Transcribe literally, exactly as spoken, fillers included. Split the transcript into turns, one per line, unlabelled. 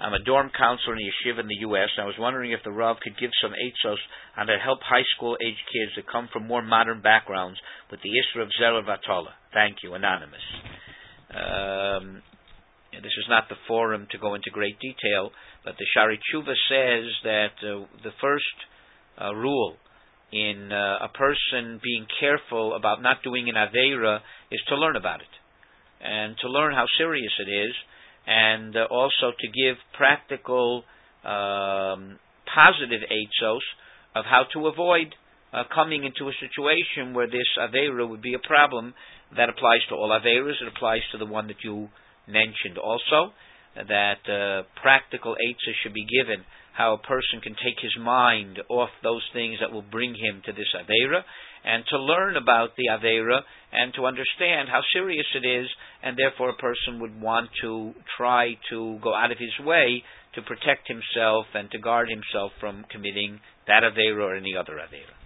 I'm a dorm counselor in a yeshiva in the U S and I was wondering if the Rav could give some eitzos on how to help high school age kids that come from more modern backgrounds with the issue of Zera Vatola. Thank you, Anonymous. Um, this is not the forum to go into great detail, but the Shari Tshuva says that uh, the first uh, rule in uh, a person being careful about not doing an Aveira is to learn about it, and to learn how serious it is, and uh, also to give practical, um, positive eitzos of how to avoid uh, coming into a situation where this Aveira would be a problem. That applies to all Aveiras. It applies to the one that you mentioned also, that uh, practical eitzos should be given, how a person can take his mind off those things that will bring him to this Aveira, and to learn about the Aveira, and to understand how serious it is, and therefore a person would want to try to go out of his way to protect himself and to guard himself from committing that Aveira or any other Aveira.